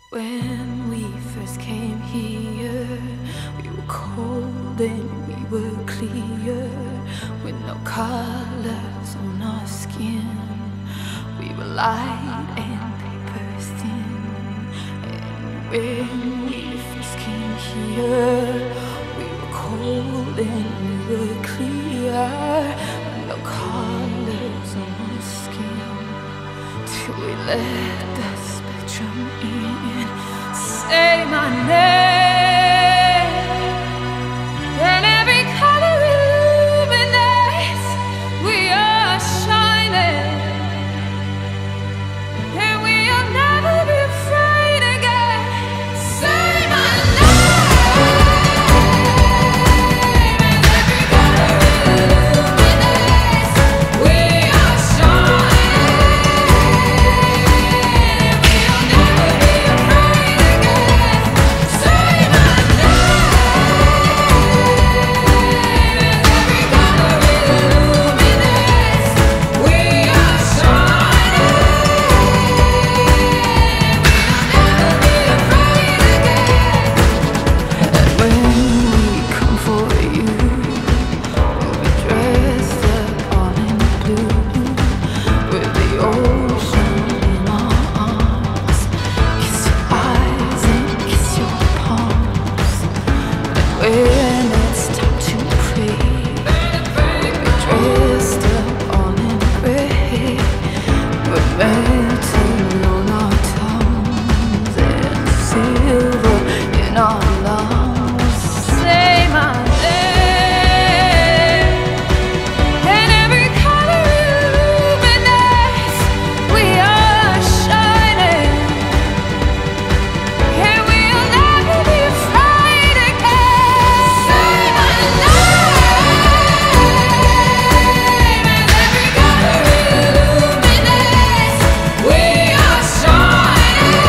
When we first came here, we were cold and we were clear, with no colors on our skin. We were light and paper thin. And when we first came here, we were cold and we were clear, with no colors on our skin. Till we let the spectrum in. Say my name, and every color illuminates. We are shining, and we'll never be afraid again. Say my name, and every color illuminates. We are shining, and we'll never be afraid again. Say my when it's time to pray, we're dressed up all in gray. We're melting on our tongues and silver in our lungs. Say my name, and every color illuminates. We are shining, and we'll never be afraid again. Say my name, and every color illuminates. We are shining,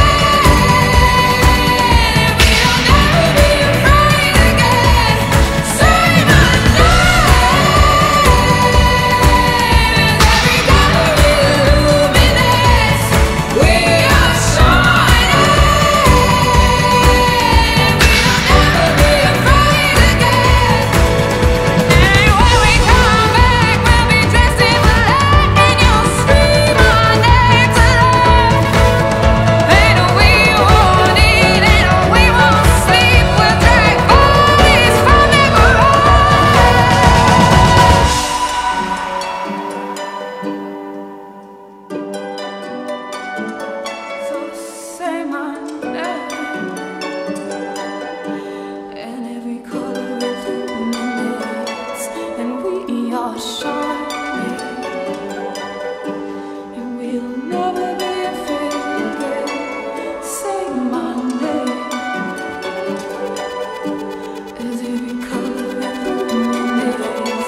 and we'll never be afraid again. Say my name, and every color illuminates. We are shining, and we'll never be afraid again. And when we come back, we'll be dressed in black, and you'll scream our name to life. And we won't eat and we won't sleep. We'll drag bodies from the grave. So say my name, and every color illuminates, and we are shining, and we'll never be afraid again. Say my name, as every color illuminates.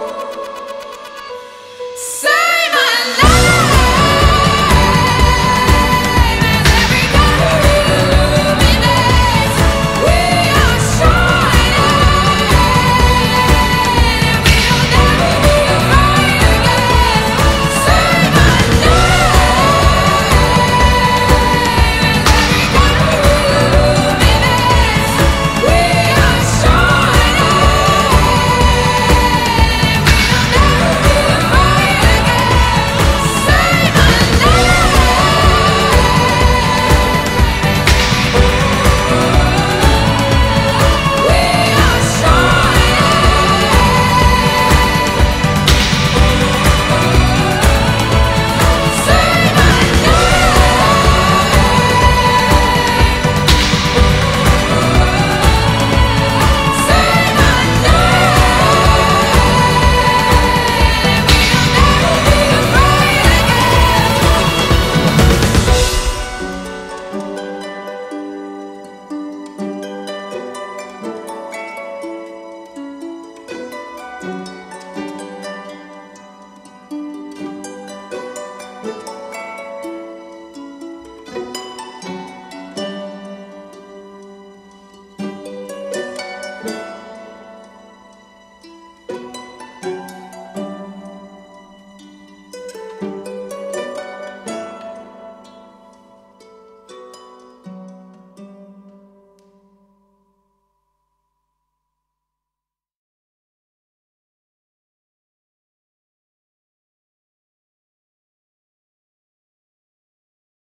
Say my name, as every color illuminates. We are shining, and we'll never be afraid again. Say my name, as every color illuminates. We are shining, and we'll never be afraid again. Say my name.